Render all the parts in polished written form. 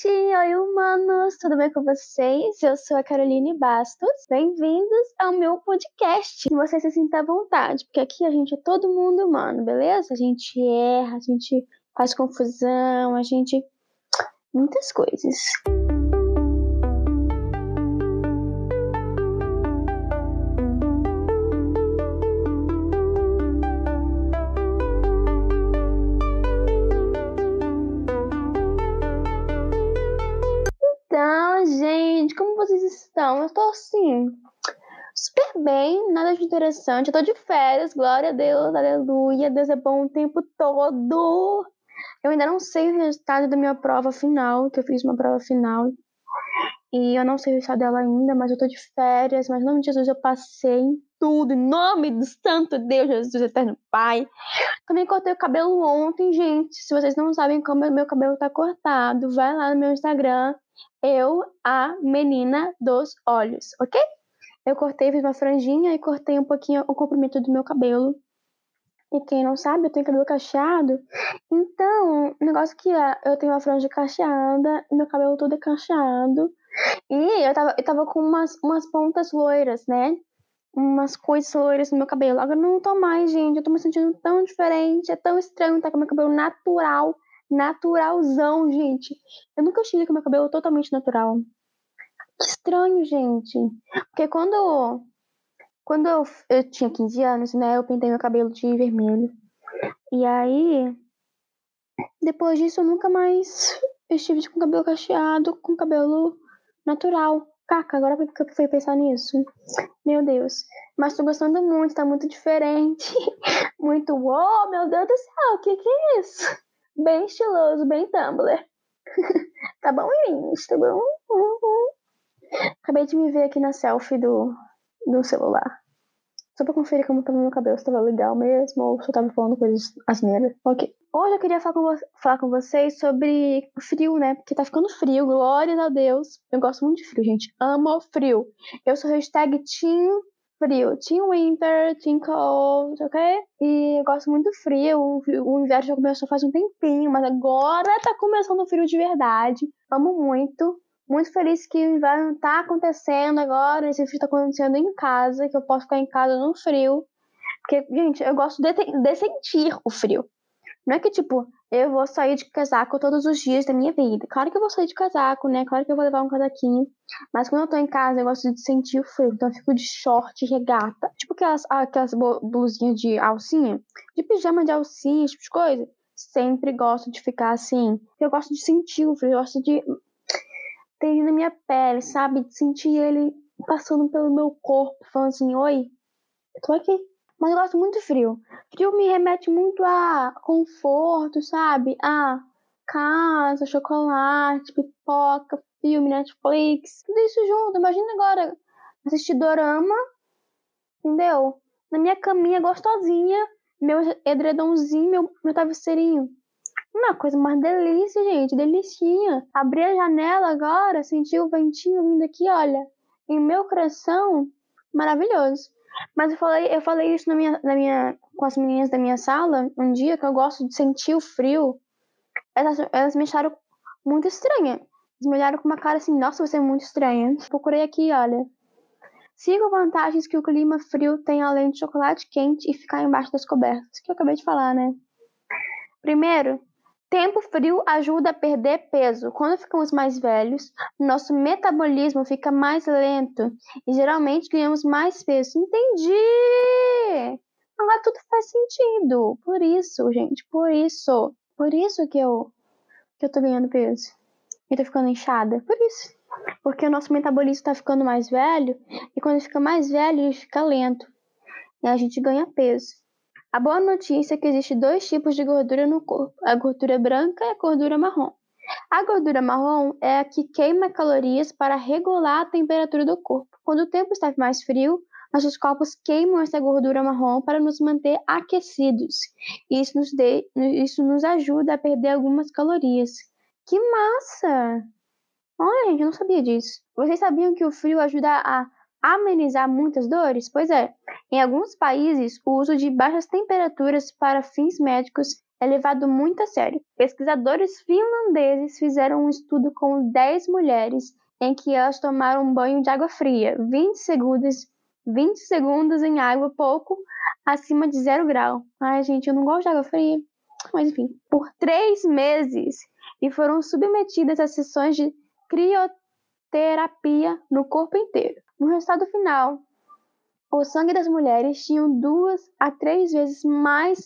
gente! Oi, humanos! Tudo bem com vocês? Eu sou a Caroline Bastos. Bem-vindos ao meu podcast. Que você se sinta à vontade, porque aqui a gente é todo mundo humano, beleza? A gente erra, a gente faz confusão, a gente... muitas coisas. Então, gente, como vocês estão? Eu tô assim, super bem, nada de interessante. Eu tô de férias, glória a Deus, aleluia. Deus é bom o tempo todo. Eu ainda não sei o resultado da minha prova final, que eu fiz uma prova final. E eu não sei o resultado dela ainda, mas eu tô de férias. Mas em nome de Jesus eu passei em tudo, em nome do santo Deus, Jesus Eterno Pai. Também cortei o cabelo ontem, gente. Se vocês não sabem como meu cabelo tá cortado, vai lá no meu Instagram. Eu, a menina dos olhos, ok? Eu cortei, fiz uma franjinha e cortei um pouquinho o comprimento do meu cabelo. E quem não sabe, eu tenho cabelo cacheado. Então, o negócio que é, eu tenho uma franja cacheada, meu cabelo todo é cacheado. E eu tava com umas pontas loiras, né? Umas coisas loiras no meu cabelo. Agora não tô mais, gente. Eu tô me sentindo tão diferente. É tão estranho estar com meu cabelo natural. Naturalzão, gente. Eu nunca estive com meu cabelo totalmente natural. Que estranho, gente. Porque quando eu tinha 15 anos, né? Eu pintei meu cabelo de vermelho. E aí, depois disso, eu nunca mais estive com cabelo cacheado, com cabelo natural. Caca, agora que eu fui pensar nisso. Meu Deus. Mas tô gostando muito, tá muito diferente. Muito, uou, meu Deus do céu, o que é isso? Bem estiloso, bem Tumblr. Tá bom, gente? Tá bom? Acabei de me ver aqui na selfie do celular. Só pra conferir como tava meu cabelo, se tava legal mesmo, ou se eu tava falando coisas asneiras. Ok. Hoje eu queria falar com vocês sobre frio, né? Porque tá ficando frio, glórias a Deus. Eu gosto muito de frio, gente. Amo frio. Eu sou hashtag Team Frio. Team Winter, Team Cold, ok? E eu gosto muito do frio. O inverno já começou faz um tempinho, mas agora tá começando o frio de verdade. Amo muito. Muito feliz que o inverno tá acontecendo agora, esse frio tá acontecendo em casa, que eu posso ficar em casa no frio. Porque, gente, eu gosto de sentir o frio. Não é que, tipo, eu vou sair de casaco todos os dias da minha vida. Claro que eu vou sair de casaco, né? Claro que eu vou levar um casaquinho. Mas quando eu tô em casa, eu gosto de sentir o frio. Então eu fico de short, regata. Tipo aquelas blusinhas de alcinha. De pijama de alcinha, esse tipo de coisa. Sempre gosto de ficar assim. Eu gosto de sentir o frio. Eu gosto de ter ele na minha pele, sabe? De sentir ele passando pelo meu corpo, falando assim, oi, eu tô aqui. Mas eu gosto muito de frio. Frio me remete muito a conforto, sabe? A casa, chocolate, pipoca, filme, Netflix. Tudo isso junto. Imagina agora assistir dorama, entendeu? Na minha caminha gostosinha, meu edredomzinho, meu travesseirinho. Uma coisa mais delícia, gente, delicinha. Abri a janela agora, senti o ventinho vindo aqui, olha, em meu coração, maravilhoso. Mas eu falei isso com as meninas da minha sala um dia, que eu gosto de sentir o frio. Elas me acharam muito estranha. Eles me olharam com uma cara assim, nossa, você é muito estranha. Procurei aqui, olha. 5 vantagens que o clima frio tem além de chocolate quente e ficar embaixo das cobertas, que eu acabei de falar, né? Primeiro, tempo frio ajuda a perder peso. Quando ficamos mais velhos, nosso metabolismo fica mais lento e geralmente ganhamos mais peso. Entendi! Agora tudo faz sentido. Por isso, gente, por isso. Por isso que eu tô ganhando peso. E tô ficando inchada. Por isso. Porque o nosso metabolismo tá ficando mais velho e quando fica mais velho, ele fica lento. E a gente ganha peso. A boa notícia é que existem 2 tipos de gordura no corpo, a gordura branca e a gordura marrom. A gordura marrom é a que queima calorias para regular a temperatura do corpo. Quando o tempo está mais frio, nossos corpos queimam essa gordura marrom para nos manter aquecidos. Isso nos ajuda a perder algumas calorias. Que massa! Olha, gente, eu não sabia disso. Vocês sabiam que o frio ajuda a amenizar muitas dores? Pois é, em alguns países, o uso de baixas temperaturas para fins médicos é levado muito a sério. Pesquisadores finlandeses fizeram um estudo com 10 mulheres em que elas tomaram um banho de água fria, 20 segundos em água pouco acima de 0 grau. Ai, gente, eu não gosto de água fria. Mas enfim, por 3 meses e foram submetidas a sessões de crioterapia no corpo inteiro. No resultado final, o sangue das mulheres tinha 2 a 3 vezes mais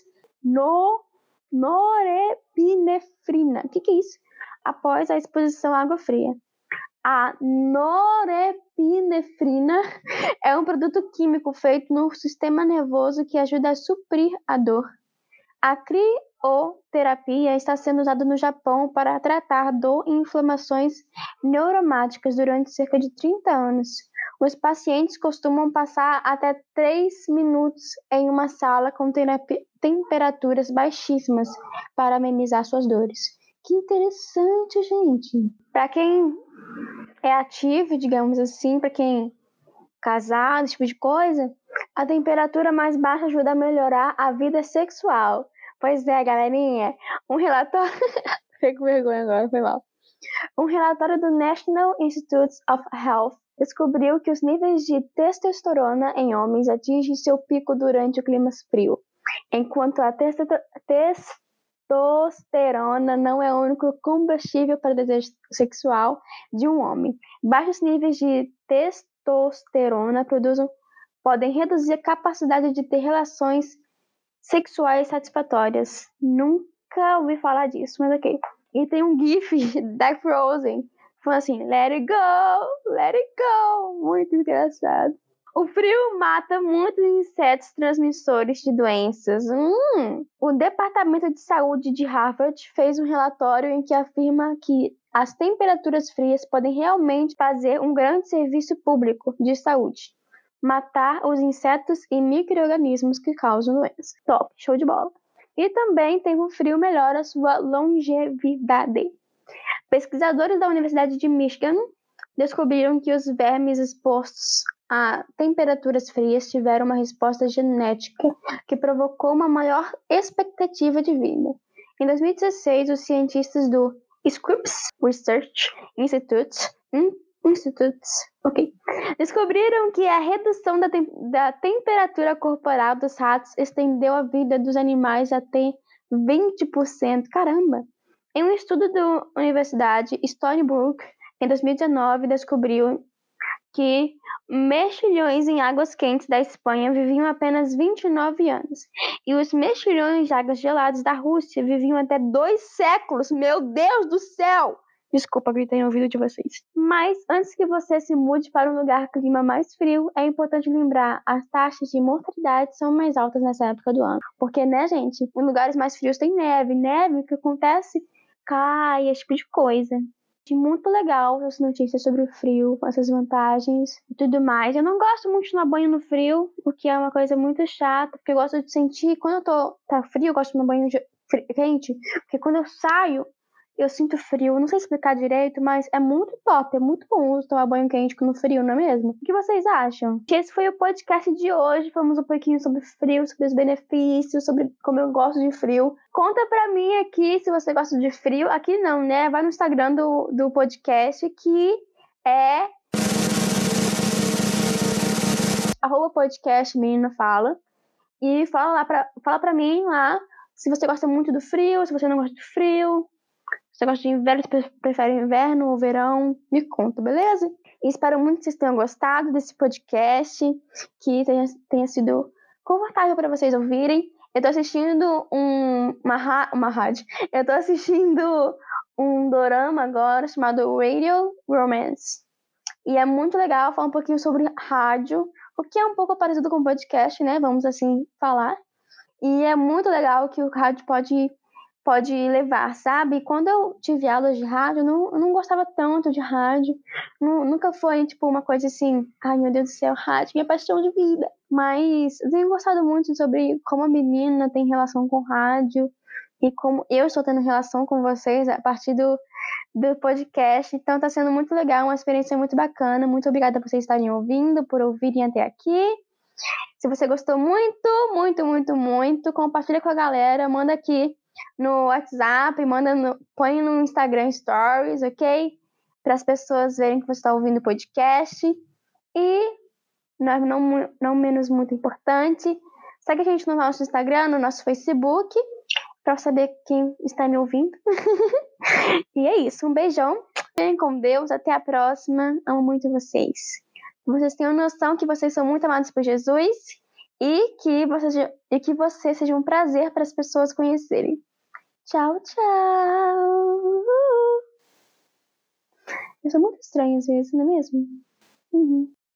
norepinefrina. O que é isso? Após a exposição à água fria. A norepinefrina é um produto químico feito no sistema nervoso que ajuda a suprir a dor. A crioterapia está sendo usada no Japão para tratar dor e inflamações neuromáticas durante cerca de 30 anos. Os pacientes costumam passar até 3 minutos em uma sala com temperaturas baixíssimas para amenizar suas dores. Que interessante, gente! Para quem é ativo, digamos assim, para quem é casado, esse tipo de coisa, a temperatura mais baixa ajuda a melhorar a vida sexual. Pois é, galerinha, um relatório... Fiquei com vergonha agora, foi mal. Um relatório do National Institutes of Health descobriu que os níveis de testosterona em homens atingem seu pico durante o clima frio, enquanto a testosterona não é o único combustível para o desejo sexual de um homem. Baixos níveis de testosterona podem reduzir a capacidade de ter relações sexuais satisfatórias. Nunca ouvi falar disso, mas ok. E tem um gif da Frozen falando assim, let it go, muito engraçado. O frio mata muitos insetos transmissores de doenças. O Departamento de Saúde de Harvard fez um relatório em que afirma que as temperaturas frias podem realmente fazer um grande serviço público de saúde. Matar os insetos e micro-organismos que causam doenças. Top, show de bola. E também tem o frio melhora sua longevidade. Pesquisadores da Universidade de Michigan descobriram que os vermes expostos a temperaturas frias tiveram uma resposta genética que provocou uma maior expectativa de vida. Em 2016, os cientistas do Scripps Research Institute descobriram que a redução da temperatura corporal dos ratos estendeu a vida dos animais até 20%. Caramba! Em um estudo da Universidade Stony Brook, em 2019, descobriu que mexilhões em águas quentes da Espanha viviam apenas 29 anos. E os mexilhões de águas geladas da Rússia viviam até 2 séculos. Meu Deus do céu! Desculpa, gritei no ouvido de vocês. Mas antes que você se mude para um lugar clima mais frio, é importante lembrar, as taxas de mortalidade são mais altas nessa época do ano. Porque, né, gente, em lugares mais frios tem neve. Neve, o que acontece? Cai, esse tipo de coisa. Muito legal as notícias sobre o frio, com essas vantagens e tudo mais. Eu não gosto muito de tomar banho no frio, o que é uma coisa muito chata, porque eu gosto de sentir, quando tá frio, eu gosto de tomar banho quente, porque quando eu saio, eu sinto frio. Eu não sei explicar direito, mas é muito top, é muito bom tomar banho quente no frio, não é mesmo? O que vocês acham? Esse foi o podcast de hoje. Falamos um pouquinho sobre frio, sobre os benefícios, sobre como eu gosto de frio. Conta pra mim aqui se você gosta de frio. Aqui não, né? Vai no Instagram do podcast, que é @podcast menina fala. E fala pra mim lá se você gosta muito do frio, se você não gosta de frio. Você gosta de inverno, prefere inverno ou verão? Me conta, beleza? E espero muito que vocês tenham gostado desse podcast, que tenha sido confortável para vocês ouvirem. Eu tô assistindo uma rádio. Eu tô assistindo um dorama agora chamado Radio Romance. E é muito legal falar um pouquinho sobre rádio, o que é um pouco parecido com podcast, né? Vamos assim falar. E é muito legal que o rádio pode levar, sabe? Quando eu tive aulas de rádio, eu não gostava tanto de rádio. Nunca foi, tipo, uma coisa assim, ai, meu Deus do céu, rádio, minha paixão de vida. Mas eu tenho gostado muito sobre como a menina tem relação com rádio e como eu estou tendo relação com vocês a partir do podcast. Então tá sendo muito legal, uma experiência muito bacana. Muito obrigada por vocês estarem ouvindo, por ouvirem até aqui. Se você gostou muito, muito, muito, muito, compartilha com a galera, manda aqui no WhatsApp, põe no Instagram Stories, ok? Para as pessoas verem que você está ouvindo o podcast. E, não menos muito importante, segue a gente no nosso Instagram, no nosso Facebook, para saber quem está me ouvindo. E é isso, um beijão. Fiquem com Deus, até a próxima. Amo muito vocês. Vocês tenham noção que vocês são muito amados por Jesus e que você seja um prazer para as pessoas conhecerem. Tchau, tchau. Eu sou muito estranha às vezes, não é mesmo? Uhum.